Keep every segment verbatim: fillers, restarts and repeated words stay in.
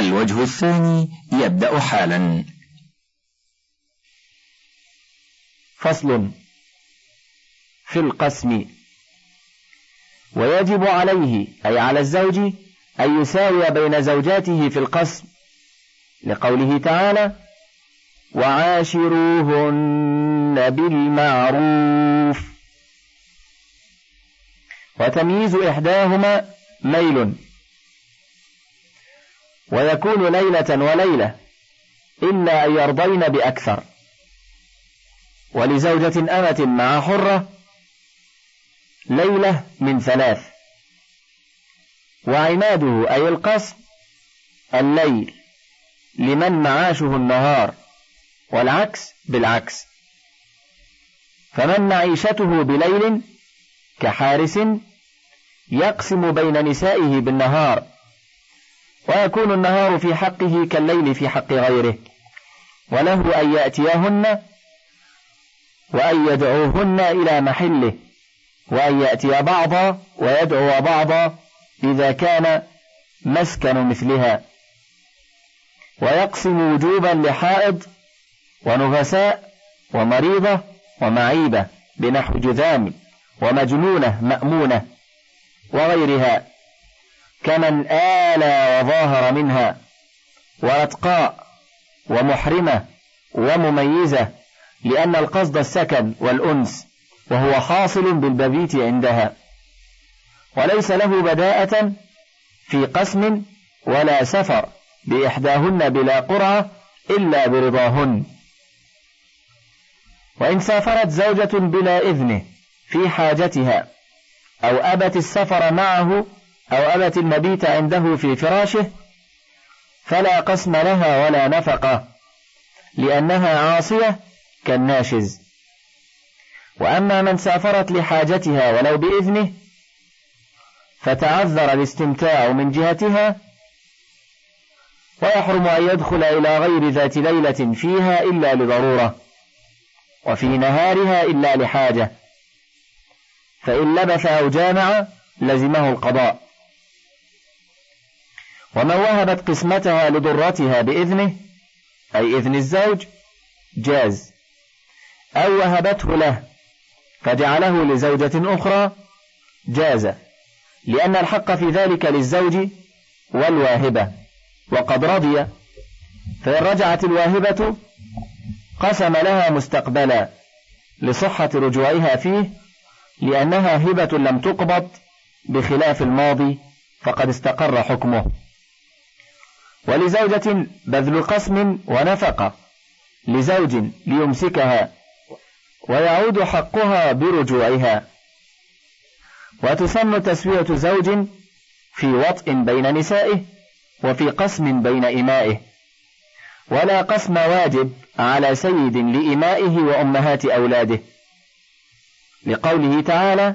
الوجه الثاني يبدأ حالا. فصل في القسم. ويجب عليه أي على الزوج أن يساوي بين زوجاته في القسم، لقوله تعالى: وعاشروهن بالمعروف. وتمييز إحداهما ميل، ويكون ليلة وليلة إلا أن يرضين بأكثر. ولزوجة أمة مع حرة ليلة من ثلاث. وعماده أي القسم الليل لمن معاشه النهار، والعكس بالعكس. فمن معيشته بليل كحارس يقسم بين نسائه بالنهار، ويكون النهار في حقه كالليل في حق غيره، وله أن يأتيهن وأن يدعوهن إلى محله، وأن يأتي بعضا ويدعو بعضا إذا كان مسكن مثلها. ويقسم وجوبا لحائض ونفساء ومريضة ومعيبة بنحو جذام ومجنونة مأمونة وغيرها، كمن آلى وظاهر منها، وأتقاء ومحرمة ومميزة، لأن القصد السكن والأنس، وهو حاصل بالمبيت عندها. وليس له بداءة في قسم ولا سفر بإحداهن بلا قرعة إلا برضاهن. وإن سافرت زوجة بلا إذنه في حاجتها، أو أبت السفر معه، أو أبت المبيت عنده في فراشه، فلا قسم لها ولا نفقة، لأنها عاصية كالناشز. وأما من سافرت لحاجتها ولو بإذنه، فتعذر الاستمتاع من جهتها، ويحرم أن يدخل إلى غير ذات ليلة فيها إلا لضرورة، وفي نهارها إلا لحاجة، فإن لبث أو جامع لزمه القضاء. ومن وهبت قسمتها لضرتها بإذنه، أي إذن الزوج، جاز، أو وهبته له فجعله لزوجة أخرى، جاز، لأن الحق في ذلك للزوج والواهبة، وقد رضي. فإن رجعت الواهبة قسم لها مستقبلا لصحة رجوعها فيه، لأنها هبة لم تقبض، بخلاف الماضي فقد استقر حكمه. ولزوجة بذل قسم ونفقة لزوج ليمسكها، ويعود حقها برجوعها. وتسن تسوية زوج في وطء بين نسائه، وفي قسم بين إمائه، ولا قسم واجب على سيد لإمائه وأمهات أولاده، لقوله تعالى: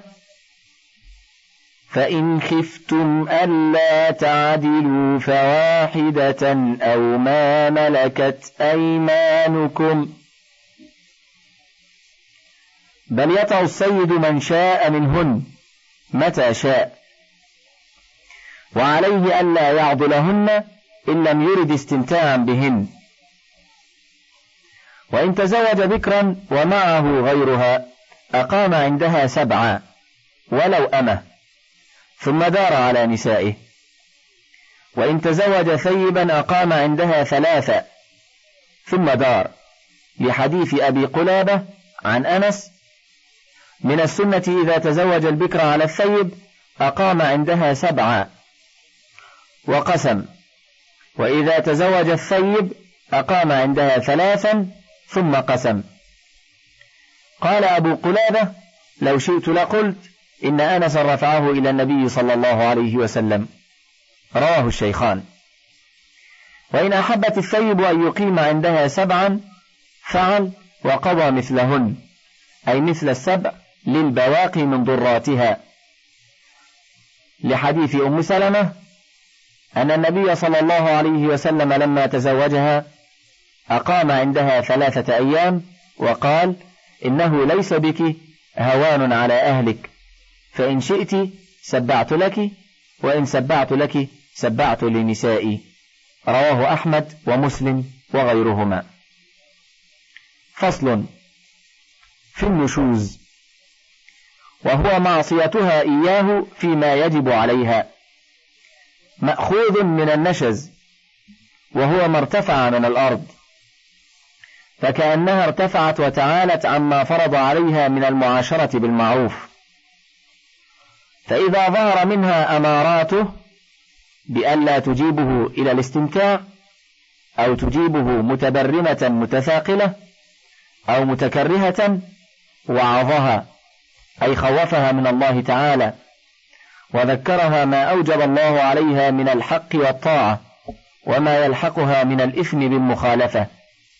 فإن خفتم ألا تعدلوا فواحدة أو ما ملكت أيمانكم. بل يطع السيد من شاء منهن متى شاء، وعليه ألا يعضلهن إن لم يرد استمتاعا بهن. وإن تزوج بكرا ومعه غيرها أقام عندها سبعا ولو أمه، ثم دار على نسائه. وإن تزوج ثيبا أقام عندها ثلاثا ثم دار، لحديث أبي قلابة عن أنس: من السنة إذا تزوج البكر على الثيب أقام عندها سبعا وقسم، وإذا تزوج الثيب أقام عندها ثلاثا ثم قسم. قال أبو قلابة: لو شئت لقلت إن أنس رفعه إلى النبي صلى الله عليه وسلم. رواه الشيخان. وإن أحبت الثيب أن يقيم عندها سبعا فعل وقضى مثلهن، أي مثل السبع للبواقي من ضراتها، لحديث أم سلمة أن النبي صلى الله عليه وسلم لما تزوجها أقام عندها ثلاثة أيام، وقال: إنه ليس بك هوان على أهلك، فإن شئت سبعت لك، وإن سبعت لك سبعت لنسائي. رواه أحمد ومسلم وغيرهما. فصل في النشوز، وهو معصيتها إياه فيما يجب عليها، مأخوذ من النشز وهو ما ارتفع من الأرض، فكأنها ارتفعت وتعالت عما فرض عليها من المعاشرة بالمعروف، فإذا ظهر منها أماراته بألا تجيبه إلى الاستمتاع أو تجيبه متبرمة متثاقلة أو متكرهة وعظها، أي خوفها من الله تعالى وذكرها ما أوجب الله عليها من الحق والطاعة وما يلحقها من الإثم بالمخالفة.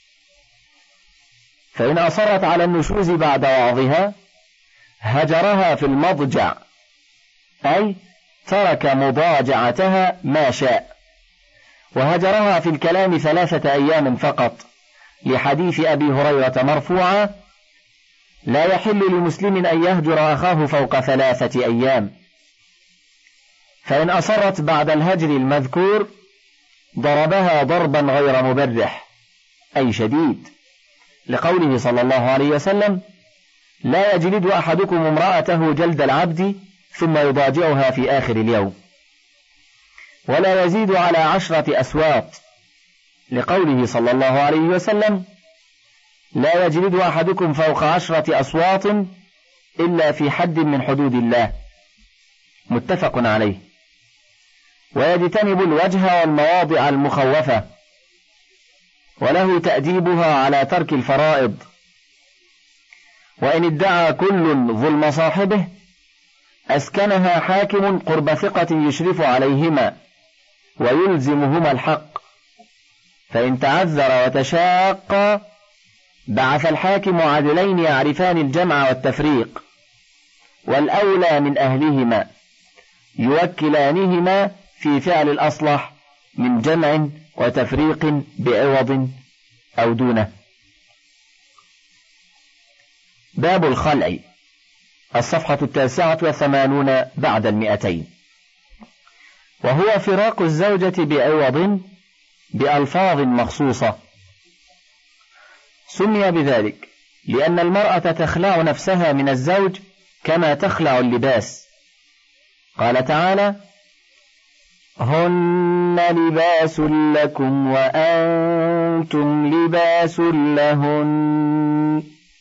فإن أصرت على النشوز بعد وعظها هجرها في المضجع، أي ترك مضاجعتها ما شاء، وهجرها في الكلام ثلاثة أيام فقط، لحديث أبي هريرة مرفوعا: لا يحل لمسلم أن يهجر أخاه فوق ثلاثة أيام. فإن أصرت بعد الهجر المذكور ضربها ضربا غير مبرح، أي شديد، لقوله صلى الله عليه وسلم: لا يجلد أحدكم امرأته جلد العبد ثم يضاجعها في آخر اليوم، ولا يزيد على عشرة أسواط، لقوله صلى الله عليه وسلم: لا يجلد أحدكم فوق عشرة أصوات إلا في حد من حدود الله، متفق عليه. ويجتنب الوجه والمواضع المخوفة، وله تأديبها على ترك الفرائض. وإن ادعى كل ظلم صاحبه أسكنها حاكم قرب ثقة يشرف عليهما ويلزمهما الحق، فإن تعذر وتشاق بعث الحاكم عدلين يعرفان الجمع والتفريق، والأولى من أهلهما يوكلانهما في فعل الأصلح من جمع وتفريق بعوض أو دونه. باب الخلع، الصفحة التاسعة والثمانون بعد المئتين، وهو فراق الزوجة بعوض بألفاظ مخصوصة. سمي بذلك لأن المرأة تخلع نفسها من الزوج كما تخلع اللباس. قال تعالى: هن لباس لكم وأنتم لباس لهن.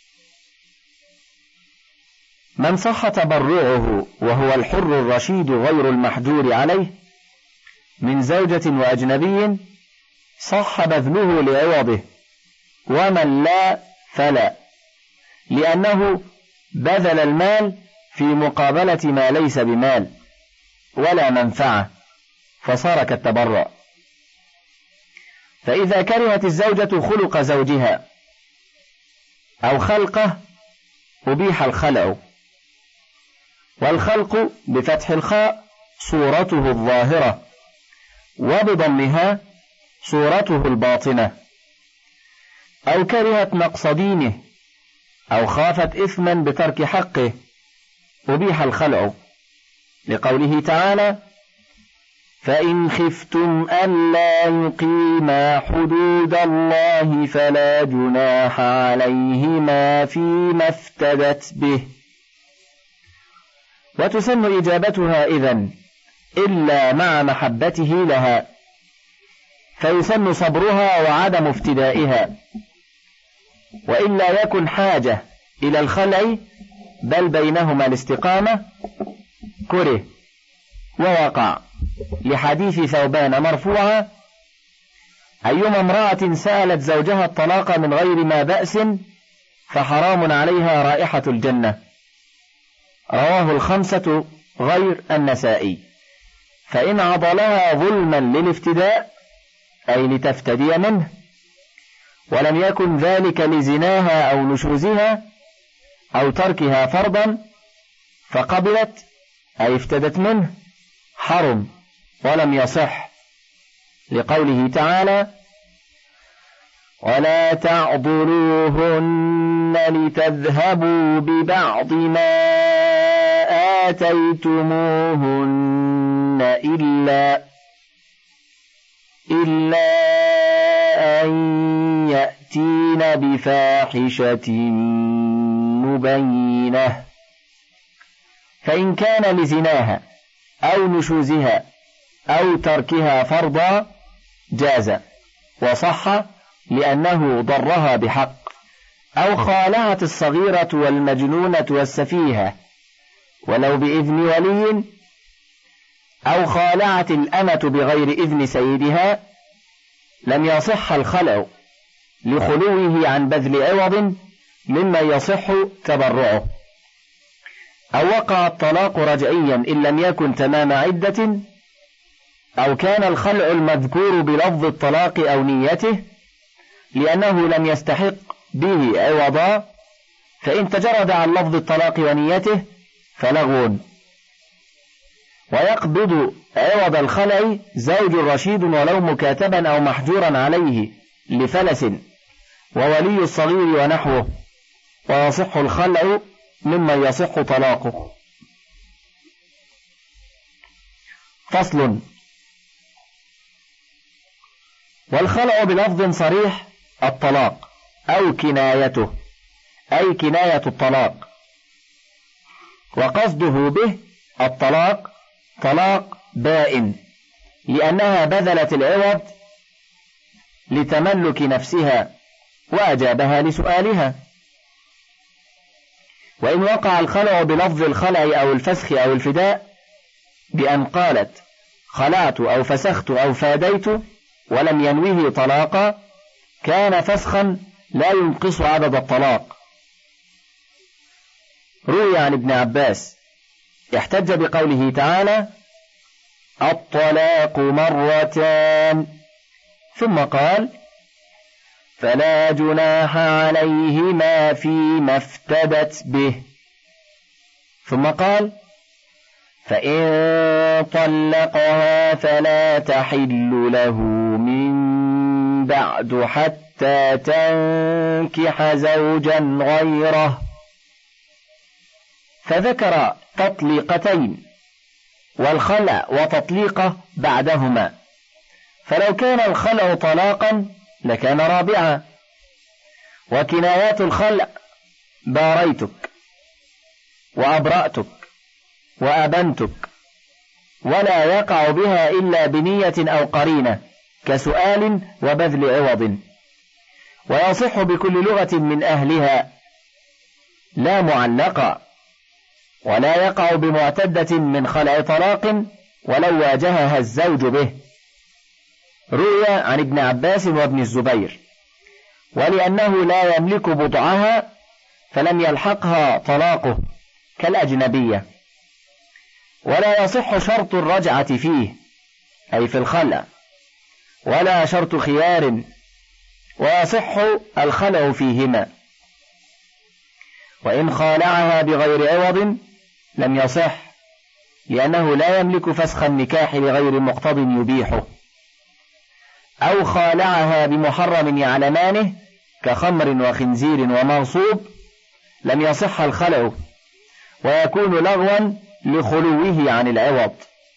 من صح تبرعه وهو الحر الرشيد غير المحجور عليه من زوجة وأجنبي صح بذله لعوضه، ومن لا فلا، لأنه بذل المال في مقابلة ما ليس بمال ولا منفعة، فصار كالتبرع. فإذا كرهت الزوجة خلق زوجها أو خلقه أبيح الخلع. والخلق بفتح الخاء صورته الظاهرة، وبضمها صورته الباطنة. أو كرهت نقص دينه أو خافت إثما بترك حقه أبيح الخلع، لقوله تعالى: فإن خفتم ألا يقيما حدود الله فلا جناح عليهما فيما افتدت به. وتسن إجابتها إذن إلا مع محبته لها، فيسن صبرها وعدم افتدائها، وإلا يكن حاجة إلى الخلع بل بينهما الاستقامة كره ووقع، لحديث ثوبان مرفوعا: أيما امرأة سألت زوجها الطلاق من غير ما بأس فحرام عليها رائحة الجنة. رواه الخمسة غير النسائي. فإن عضلها ظلما للافتداء أي لتفتدي منه، ولم يكن ذلك لزناها أو نشوزها أو تركها فرضا، فقبلت أي افتدت منه، حرم ولم يصح، لقوله تعالى: ولا تعضلوهن لتذهبوا ببعض ما آتيتموهن إلا إلا أن يأتين بفاحشة مبينة. فإن كان لزناها أو نشوزها أو تركها فرضا جاز وصح لأنه ضرها بحق، أو خالعت الصغيرة والمجنونة والسفيهة ولو بإذن ولي، أو خالعت الأمة بغير إذن سيدها، لم يصح الخلع لخلوه عن بذل عوض مما يصح تبرعه. أو وقع الطلاق رجعيا إن لم يكن تمام عدة، أو كان الخلع المذكور بلفظ الطلاق أو نيته لأنه لم يستحق به عوضا، فإن تجرد عن لفظ الطلاق ونيته فلغو. ويقبض عوض الخلع زوج رشيد ولو مكاتبا أو محجورا عليه لفلس وولي الصغير ونحوه، ويصح الخلع مما يصح طلاقه. فصل. والخلع بلفظ صريح الطلاق أو كنايته، أي كناية الطلاق، وقصده به الطلاق طلاق بائن، لأنها بذلت العوض لتملك نفسها وأجابها لسؤالها. وإن وقع الخلع بلفظ الخلع أو الفسخ أو الفداء بأن قالت خلعت أو فسخت أو فاديت ولم ينوه طلاقا، كان فسخا لا ينقص عدد الطلاق. روي عن ابن عباس احتج بقوله تعالى الطلاق مرتان، ثم قال فلا جناح عليهما فيما افتدت به، ثم قال فإن طلقها فلا تحل له من بعد حتى تنكح زوجا غيره، فذكر تطليقتين والخلع وتطليقه بعدهما، فلو كان الخلع طلاقا لكان رابعا. وكنايات الخلع باريتك وأبرأتك وأبنتك، ولا يقع بها إلا بنية أو قرينة كسؤال وبذل عوض، ويصح بكل لغة من أهلها لا معلقا، ولا يقع بمعتدة من خلع طلاق ولو واجهها الزوج به. روي عن ابن عباس وابن الزبير. ولأنه لا يملك بضعها فلم يلحقها طلاقه كالأجنبية. ولا يصح شرط الرجعة فيه أي في الخلع، ولا شرط خيار، ويصح الخلع فيهما. وإن خالعها بغير عوض لم يصح، لأنه لا يملك فسخ النكاح لغير مقتض يبيحه. أو خالعها بمحرم يعلمانه كخمر وخنزير ومغصوب لم يصح الخلع، ويكون لغوا لخلوه عن العوض.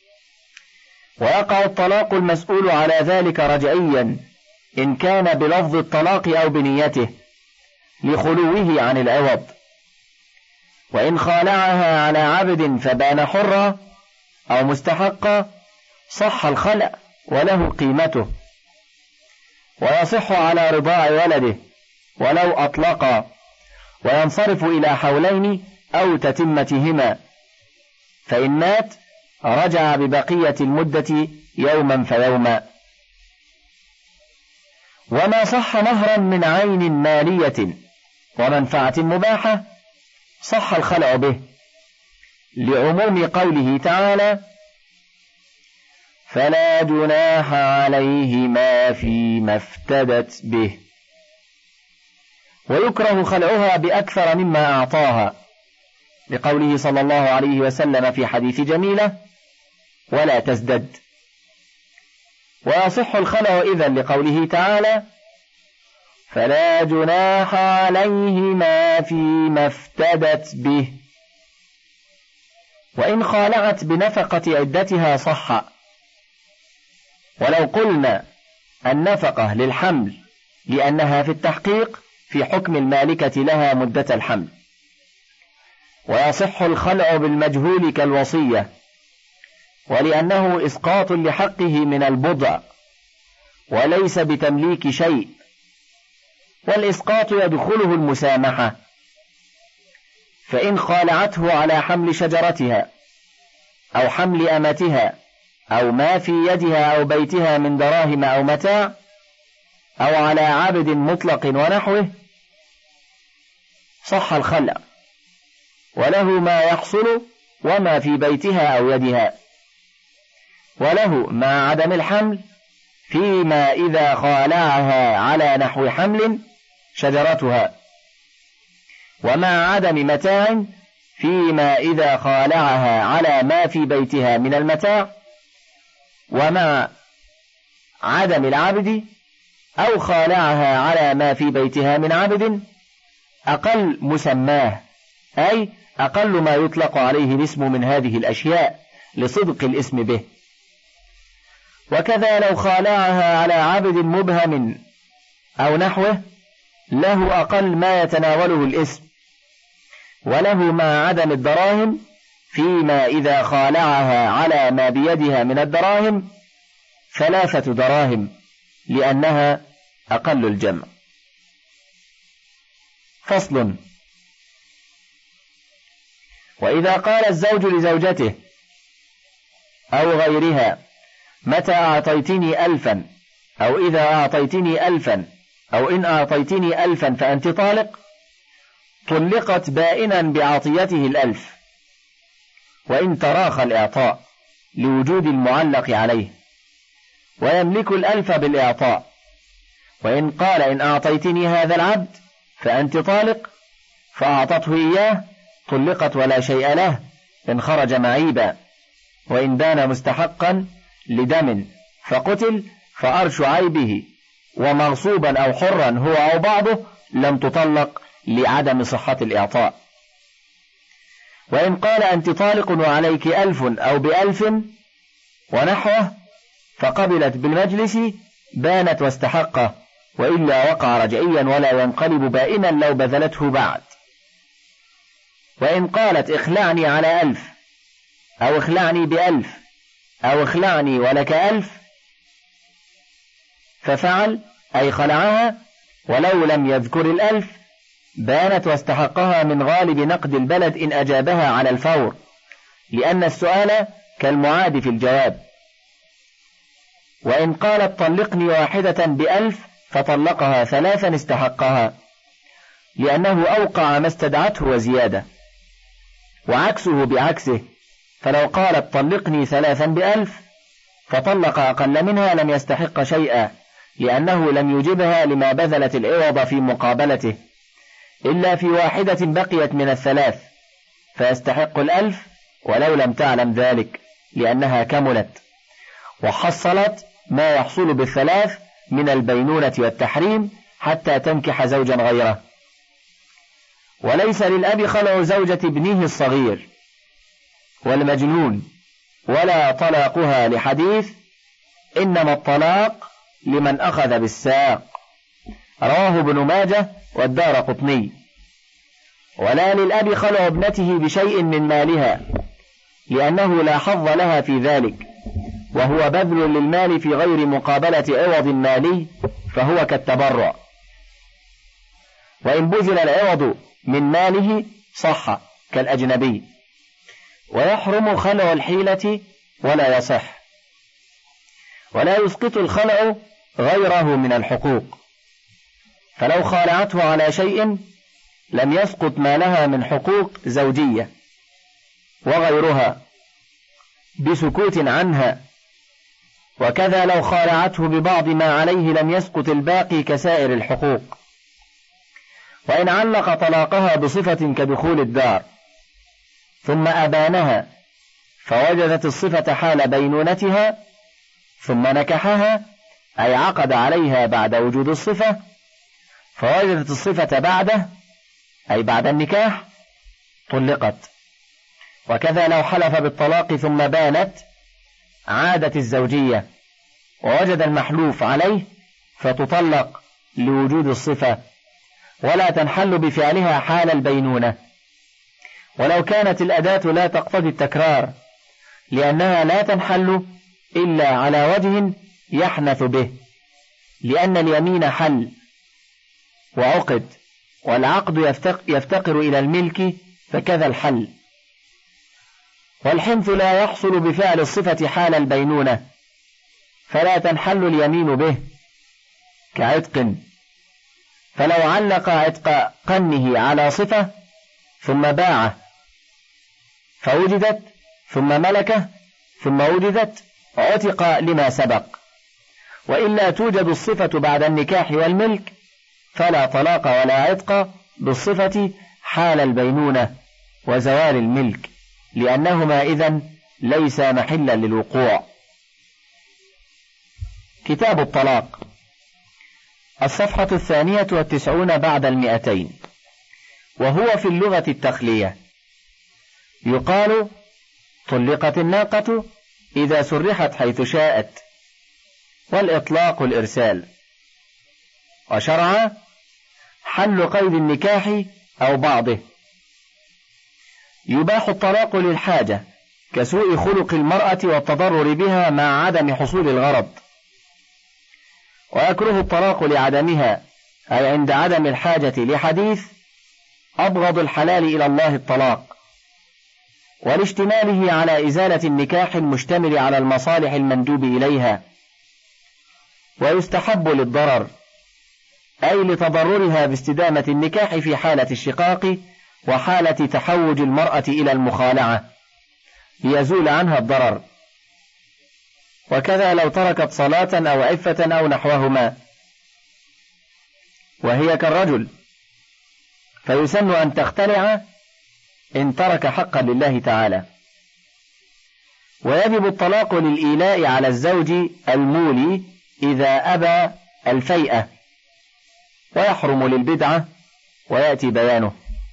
ويقع الطلاق المسؤول على ذلك رجعيا إن كان بلفظ الطلاق أو بنيته لخلوه عن العوض. وإن خالعها على عبد فبان حرا أو مستحقا صح الخلع وله قيمته، ويصح على رضاع ولده ولو أطلقا، وينصرف إلى حولين أو تتمتهما، فإن مات رجع ببقية المدة يوما فيوما. وما صح مهرا من عين مالية ومنفعة مباحة صح الخلع به، لعموم قوله تعالى فلا جناح عليهما فيما افتدت به. ويكره خلعها بأكثر مما أعطاها، لقوله صلى الله عليه وسلم في حديث جميلة ولا تزدد. ويصح الخلع إذن لقوله تعالى فلا جناح عليهما فيما افتدت به. وإن خالعت بنفقة عدتها صح. ولو قلنا النفقة للحمل لأنها في التحقيق في حكم المالكة لها مدة الحمل. ويصح الخلع بالمجهول كالوصية، ولأنه إسقاط لحقه من البضع وليس بتمليك شيء، والإسقاط يدخله المسامحة، فإن خالعته على حمل شجرتها أو حمل أمتها أو ما في يدها أو بيتها من دراهم أو متاع أو على عبد مطلق ونحوه صح الخلع، وله ما يحصل وما في بيتها أو يدها، وله مع عدم الحمل فيما إذا خالعها على نحو حمل شجرتها، ومع عدم متاع فيما إذا خالعها على ما في بيتها من المتاع، ومع عدم العبد أو خالعها على ما في بيتها من عبد أقل مسماه، أي أقل ما يطلق عليه الاسم من هذه الأشياء لصدق الاسم به. وكذا لو خالعها على عبد مبهم أو نحوه له أقل ما يتناوله الاسم، وله مع عدم الدراهم فيما إذا خالعها على ما بيدها من الدراهم ثلاثة دراهم لأنها أقل الجمع. فصل. وإذا قال الزوج لزوجته أو غيرها متى أعطيتني ألفا، أو إذا أعطيتني ألفا، أو إن أعطيتني ألفا فأنت طالق، طلقت بائنا بعطيته الألف، وإن تراخى الإعطاء لوجود المعلق عليه، ويملك الألف بالإعطاء. وإن قال إن أعطيتني هذا العبد فأنت طالق فأعطته إياه طلقت ولا شيء له إن خرج معيبا، وإن بان مستحقا لدم فقتل فأرش عيبه ومغصوبا أو حرا هو أو بعضه لم تطلق لعدم صحة الإعطاء. وإن قال أنت طالق وعليك ألف أو بألف ونحوه فقبلت بالمجلس بانت واستحقه، وإلا وقع رجعيا ولا ينقلب بائنا لو بذلته بعد. وإن قالت اخلعني على ألف أو اخلعني بألف أو اخلعني ولك ألف ففعل أي خلعها ولو لم يذكر الألف بانت واستحقها من غالب نقد البلد إن أجابها على الفور، لأن السؤال كالمعاد في الجواب. وإن قالت طلقني واحدة بألف فطلقها ثلاثا استحقها، لأنه أوقع ما استدعته وزيادة. وعكسه بعكسه، فلو قالت طلقني ثلاثا بألف فطلق أقل منها لم يستحق شيئا، لأنه لم يجبها لما بذلت العوض في مقابلته، إلا في واحدة بقيت من الثلاث فيستحق الألف ولو لم تعلم ذلك لأنها كملت وحصلت ما يحصل بالثلاث من البينونة والتحريم حتى تنكح زوجا غيره. وليس للأب خلع زوجة ابنه الصغير والمجنون ولا طلاقها لحديث إنما الطلاق لمن أخذ بالساق، رواه ابن ماجه والدارقطني. ولا للأب خلع ابنته بشيء من مالها، لأنه لا حظ لها في ذلك، وهو بذل للمال في غير مقابلة عوض مالي فهو كالتبرع. وإن بذل العوض من ماله صح كالأجنبي. ويحرم خلع الحيلة ولا يصح. ولا يسقط الخلع غيره من الحقوق، فلو خالعته على شيء لم يسقط ما لها من حقوق زوجية وغيرها بسكوت عنها، وكذا لو خالعته ببعض ما عليه لم يسقط الباقي كسائر الحقوق. وإن علق طلاقها بصفة كدخول الدار ثم أبانها فوجدت الصفة حال بينونتها ثم نكحها، أي عقد عليها بعد وجود الصفة، فوجدت الصفة بعده أي بعد النكاح طلقت. وكذا لو حلف بالطلاق ثم بانت عادت الزوجية ووجد المحلوف عليه فتطلق لوجود الصفة، ولا تنحل بفعلها حال البينونة، ولو كانت الأداة لا تقتضي التكرار، لأنها لا تنحل إلا على وجه يحنث به، لأن اليمين حل وعقد، والعقد يفتقر إلى الملك، فكذا الحل. والحنث لا يحصل بفعل الصفة حال البينونة، فلا تنحل اليمين به كعتق، فلو علق عتق قنه على صفة ثم باعه فوجدت ثم ملكه ثم وجدت عتق لما سبق، وإلا توجد الصفة بعد النكاح والملك، فلا طلاق ولا عتق بالصفة حال البينونة وزوال الملك، لأنهما إذن ليس محلا للوقوع. كتاب الطلاق، الصفحة الثانية والتسعون بعد المئتين. وهو في اللغة التخلية، يقال طلقت الناقة إذا سرحت حيث شاءت، والإطلاق الإرسال. وشرعا حل قيد النكاح أو بعضه. يباح الطلاق للحاجة كسوء خلق المرأة والتضرر بها مع عدم حصول الغرض، ويكره الطلاق لعدمها، أي عند عدم الحاجة لحديث أبغض الحلال إلى الله الطلاق، ولاشتماله على إزالة النكاح المشتمل على المصالح المندوب إليها. ويستحب للضرر، أي لتضررها باستدامة النكاح في حالة الشقاق وحالة تحوج المرأة إلى المخالعة ليزول عنها الضرر، وكذا لو تركت صلاة أو عفة أو نحوهما، وهي كالرجل، فيسن أن تختلع إن ترك حقا لله تعالى. ويجب الطلاق للإيلاء على الزوج المولي إذا أبى الفيئة، ويحرم للبدعة، ويأتي بيانه.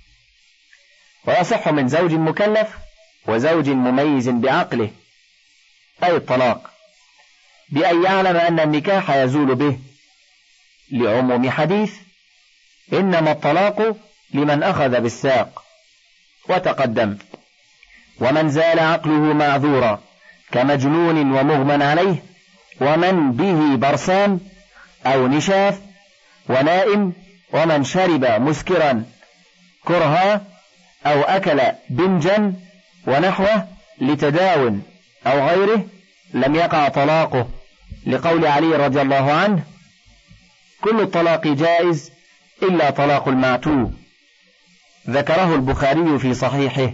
ويصح من زوج مكلف وزوج مميز بعقله، أي الطلاق، بأن يعلم أن النكاح يزول به، لعموم حديث إنما الطلاق لمن أخذ بالساق، وتقدم. ومن زال عقله معذورا كمجنون ومغمى عليه، ومن به برسان أو نشاف، ونائم، ومن شرب مسكرا كرها أو أكل بنجا ونحوه لتداو أو غيره، لم يقع طلاقه، لقول علي رضي الله عنه: كل الطلاق جائز إلا طلاق المعتوه، ذكره البخاري في صحيحه.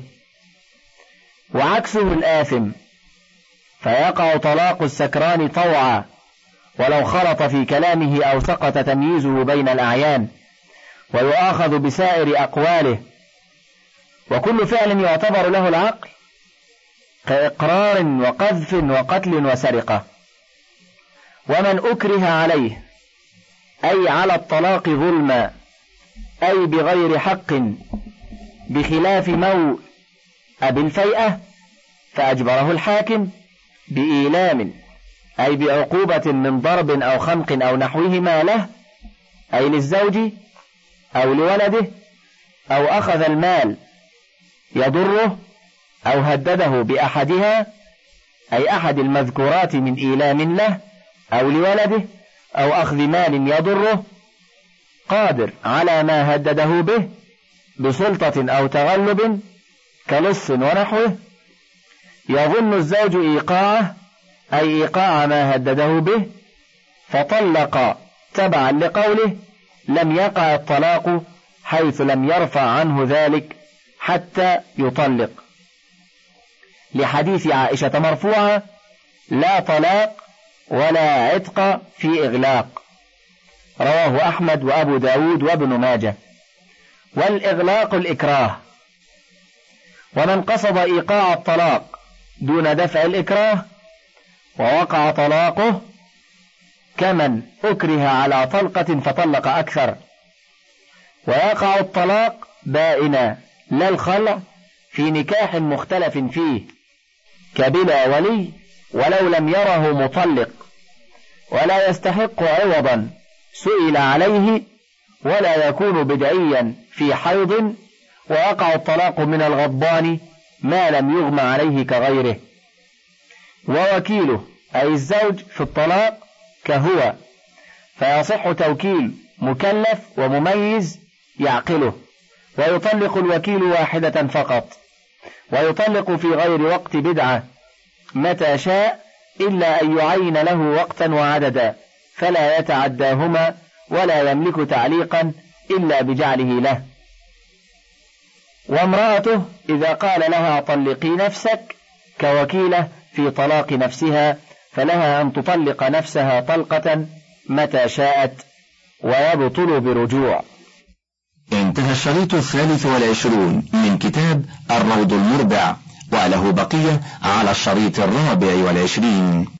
وعكسه الآثم، فيقع طلاق السكران طوعا ولو خلط في كلامه أو سقط تمييزه بين الأعيان، ويؤاخذ بسائر أقواله. وكل فعل يعتبر له العقل كإقرار وقذف وقتل وسرقة. ومن أكره عليه، أي على الطلاق ظلما، أي بغير حق، بخلاف مو أبي الفيئة، فأجبره الحاكم بإيلام، أي بعقوبة من ضرب أو خنق أو نحوهما له، أي للزوج أو لولده، أو أخذ المال يضره، أو هدده بأحدها، أي أحد المذكورات من إيلام له أو لولده، أو أخذ مال يضره، قادر على ما هدده به بسلطة أو تغلب كلص ونحوه، يظن الزوج إيقاعه، أي إيقاع ما هدده به، فطلق تبعا لقوله: لم يقع الطلاق حيث لم يرفع عنه ذلك حتى يطلق، لحديث عائشة مرفوعة: لا طلاق ولا عتق في إغلاق، رواه أحمد وأبو داود وابن ماجه. والإغلاق الإكراه. ومن قصد إيقاع الطلاق دون دفع الإكراه ووقع طلاقه، كمن أكره على طلقة فطلق أكثر. ويقع الطلاق بائنا لا الخلع في نكاح مختلف فيه، كبلا ولي ولو لم يره مطلق، ولا يستحق عوضا سئل عليه ولا يكون بدعيا في حيض، ويقع الطلاق من الغضبان ما لم يغم عليه كغيره. ووكيله أي الزوج في الطلاق كهو، فيصح توكيل مكلف ومميز يعقله، ويطلق الوكيل واحدة فقط، ويطلق في غير وقت بدعة متى شاء إلا أن يعين له وقتا وعددا، فلا يتعداهما ولا يملك تعليقا إلا بجعله له. وامرأته إذا قال لها طلقي نفسك كوكيلة في طلاق نفسها، فلها أن تطلق نفسها طلقة متى شاءت، ويبطل برجوع. انتهى الشريط الثالث والعشرون من كتاب الروض المربع، وله بقية على الشريط الرابع والعشرين.